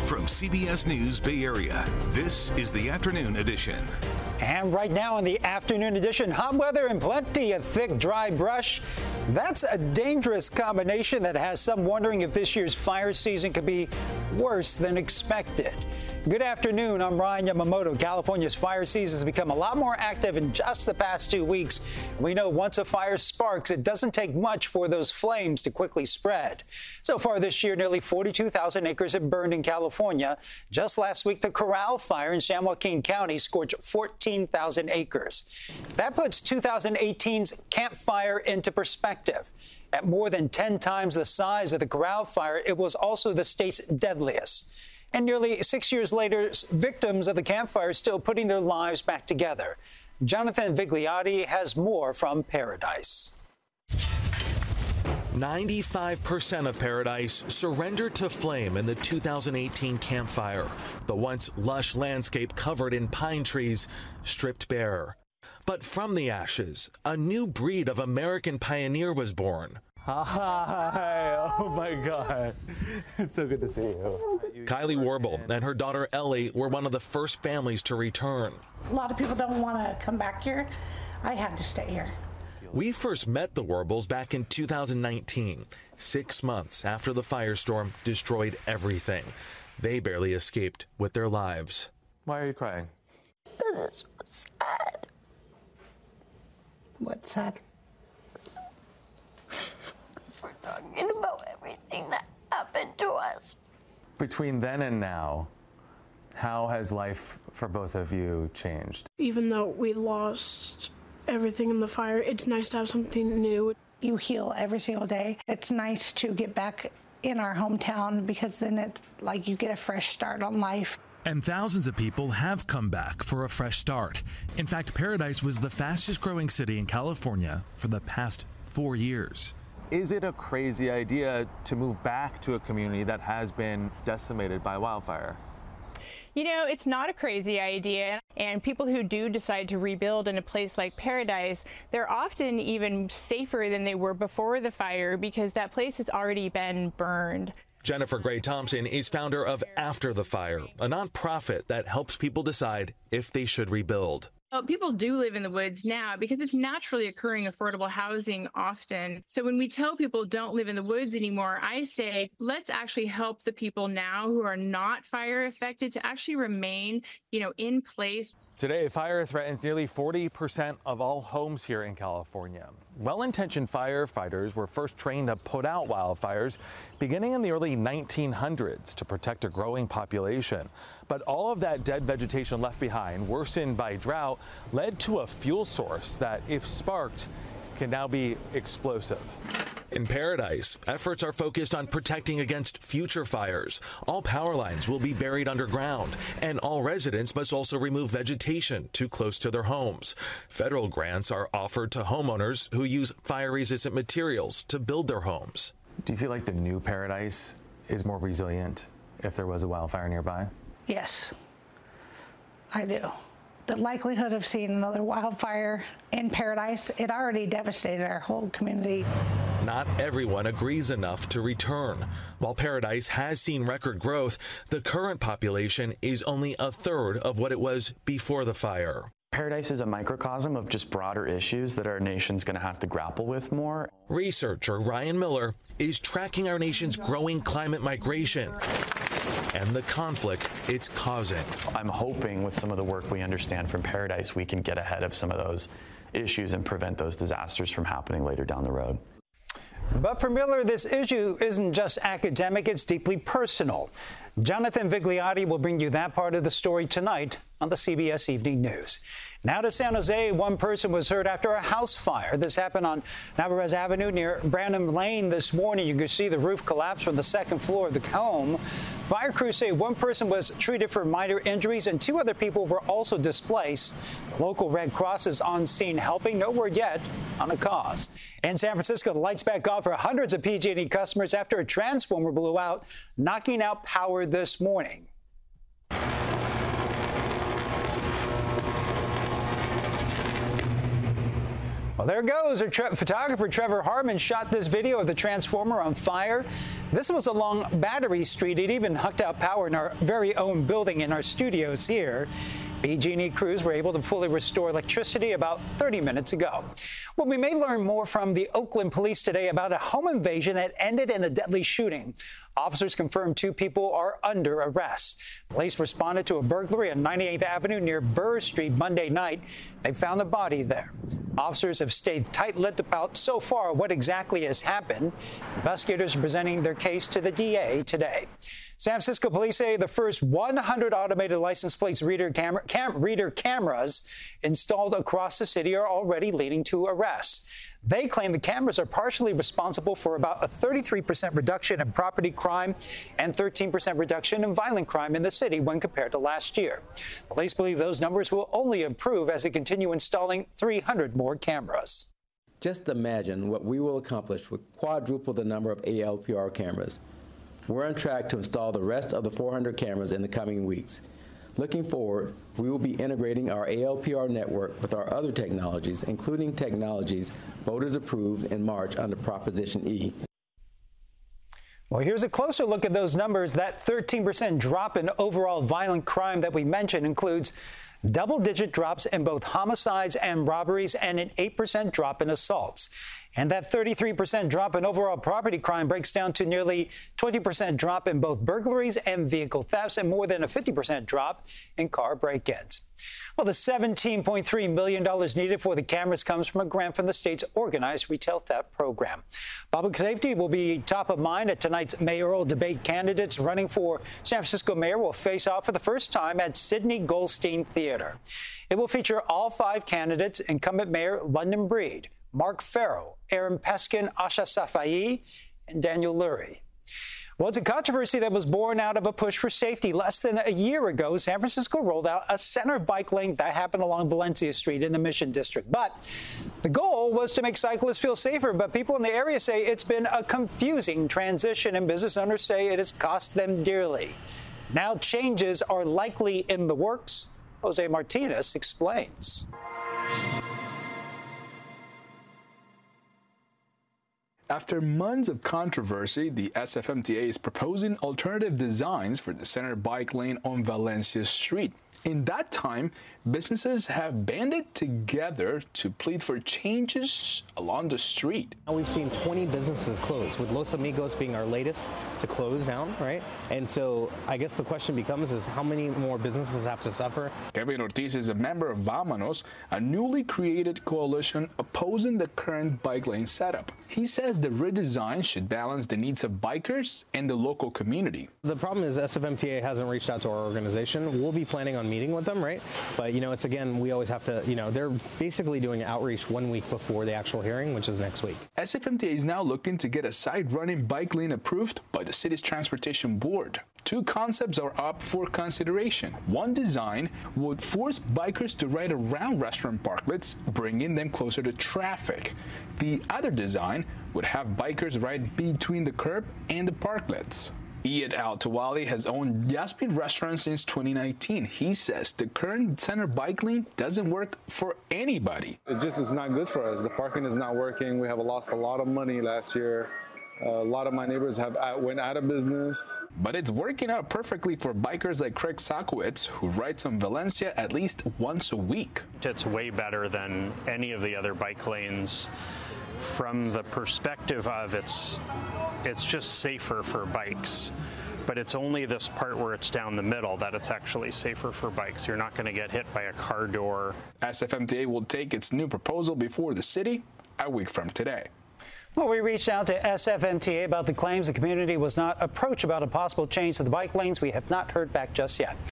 From CBS News Bay Area, this is the Afternoon Edition. And right now in the Afternoon Edition, hot weather and plenty of thick, dry brush. That's a dangerous combination that has some wondering if this year's fire season could be worse than expected. Good afternoon. I'm Ryan Yamamoto. California's fire season has become a lot more active in just the past 2 weeks. We know once a fire sparks, it doesn't take much for those flames to quickly spread. So far this year, nearly 42,000 acres have burned in California. Just last week, the Corral fire in San Joaquin County scorched 14,000 acres. That puts 2018's Camp Fire into perspective. At more than 10 times the size of the Corral fire, it was also the state's deadliest. And nearly 6 years later, victims of the Camp Fire are still putting their lives back together. Jonathan Vigliotti has more from Paradise. 95% of Paradise surrendered to flame in the 2018 Camp Fire. The once lush landscape covered in pine trees stripped bare. But from the ashes, a new breed of American pioneer was born. Hi, oh my God. It's so good to see you. Kylie Warble and her daughter Ellie were one of the first families to return. A lot of people don't want to come back here. I had to stay here. We first met the Warbles back in 2019, 6 months after the firestorm destroyed everything. They barely escaped with their lives. Why are you crying? Because it's so sad. What's sad? We're talking about everything that happened to us. Between then and now, how has life for both of you changed? Even though we lost everything in the fire, it's nice to have something new. You heal every single day. It's nice to get back in our hometown because then it's like you get a fresh start on life. And thousands of people have come back for a fresh start. In fact, Paradise was the fastest growing city in California for the past 4 years. Is it a crazy idea to move back to a community that has been decimated by wildfire? You know, it's not a crazy idea, and people who do decide to rebuild in a place like Paradise, they're often even safer than they were before the fire because that place has already been burned. Jennifer Gray Thompson is founder of After the Fire, a nonprofit that helps people decide if they should rebuild. Well, people do live in the woods now because it's naturally occurring affordable housing often. So when we tell people don't live in the woods anymore, I say, let's actually help the people now who are not fire affected to actually remain, in place. Today, fire threatens nearly 40% of all homes here in California. Well-intentioned firefighters were first trained to put out wildfires beginning in the early 1900s to protect a growing population. But all of that dead vegetation left behind, worsened by drought, led to a fuel source that, if sparked, can now be explosive. In Paradise, efforts are focused on protecting against future fires. All power lines will be buried underground, and all residents must also remove vegetation too close to their homes. Federal grants are offered to homeowners who use fire-resistant materials to build their homes. Do you feel like the new Paradise is more resilient if there was a wildfire nearby? Yes, I do. The likelihood of seeing another wildfire in Paradise, it already devastated our whole community. Not everyone agrees enough to return. While Paradise has seen record growth, the current population is only a third of what it was before the fire. Paradise is a microcosm of just broader issues that our nation's going to have to grapple with more. Researcher Ryan Miller is tracking our nation's growing climate migration and the conflict it's causing. I'm hoping with some of the work we understand from Paradise, we can get ahead of some of those issues and prevent those disasters from happening later down the road. But for Miller, this issue isn't just academic, it's deeply personal. Jonathan Vigliotti will bring you that part of the story tonight on the CBS Evening News. Now to San Jose, one person was hurt after a house fire. This happened on Navarrete Avenue near Branham Lane this morning. You can see the roof collapse from the second floor of the home. Fire crews say one person was treated for minor injuries and 2 other people were also displaced. Local Red Cross is on scene helping. No word yet on the cause. In San Francisco, the lights back on for hundreds of PG&E customers after a transformer blew out, knocking out power this morning. Well, there goes. Our photographer Trevor Harmon shot this video of the transformer on fire. This was along Battery Street. It even hooked out power in our very own building in our studios here. PG&E crews were able to fully restore electricity about 30 minutes ago. Well, we may learn more from the Oakland police today about a home invasion that ended in a deadly shooting. Officers confirmed 2 people are under arrest. Police responded to a burglary on 98th Avenue near Burr Street Monday night. They found a body there. Officers have stayed tight-lipped about so far what exactly has happened. Investigators are presenting their case to the DA today. San Francisco police say the first 100 automated license plate reader cameras installed across the city are already leading to arrests. They claim the cameras are partially responsible for about a 33% reduction in property crime and 13% reduction in violent crime in the city when compared to last year. Police believe those numbers will only improve as they continue installing 300 more cameras. Just imagine what we will accomplish with quadruple the number of ALPR cameras. We're on track to install the rest of the 400 cameras in the coming weeks. Looking forward, we will be integrating our ALPR network with our other technologies, including technologies voters approved in March under Proposition E. Well, here's a closer look at those numbers. That 13% drop in overall violent crime that we mentioned includes double-digit drops in both homicides and robberies and an 8% drop in assaults. And that 33% drop in overall property crime breaks down to nearly 20% drop in both burglaries and vehicle thefts and more than a 50% drop in car break-ins. Well, the $17.3 million needed for the cameras comes from a grant from the state's organized retail theft program. Public safety will be top of mind at tonight's mayoral debate. Candidates running for San Francisco mayor will face off for the first time at Sidney Goldstein Theater. It will feature all 5 candidates: incumbent Mayor London Breed, Mark Farrell, Aaron Peskin, Asha Safai, and Daniel Lurie. Well, it's a controversy that was born out of a push for safety. Less than a year ago, San Francisco rolled out a center bike lane that happened along Valencia Street in the Mission District. But the goal was to make cyclists feel safer. But people in the area say it's been a confusing transition, and business owners say it has cost them dearly. Now changes are likely in the works. Jose Martinez explains. After months of controversy, the SFMTA is proposing alternative designs for the center bike lane on Valencia Street. In that time, businesses have banded together to plead for changes along the street. Now we've seen 20 businesses close, with Los Amigos being our latest to close down, right? And so I guess the question becomes is how many more businesses have to suffer? Kevin Ortiz is a member of Vámonos, a newly created coalition opposing the current bike lane setup. He says the redesign should balance the needs of bikers and the local community. The problem is SFMTA hasn't reached out to our organization. We'll be planning on meeting with them, right? But, it's again, we always have to, they're basically doing outreach 1 week before the actual hearing, which is next week. SFMTA is now looking to get a side-running bike lane approved by the city's transportation board. 2 concepts are up for consideration. One design would force bikers to ride around restaurant parklets, bringing them closer to traffic. The other design would have bikers ride between the curb and the parklets. Iyad Al-Tawali has owned Yasmin Restaurant since 2019. He says the current center bike lane doesn't work for anybody. It just is not good for us. The parking is not working. We have lost a lot of money last year. A lot of my neighbors went out of business. But it's working out perfectly for bikers like Craig Sakowitz, who rides on Valencia at least once a week. It's way better than any of the other bike lanes from the perspective of it's just safer for bikes. But it's only this part where it's down the middle that it's actually safer for bikes. You're not going to get hit by a car door. SFMTA will take its new proposal before the city a week from today. Well, we reached out to SFMTA about the claims the community was not approached about a possible change to the bike lanes. We have not heard back just yet.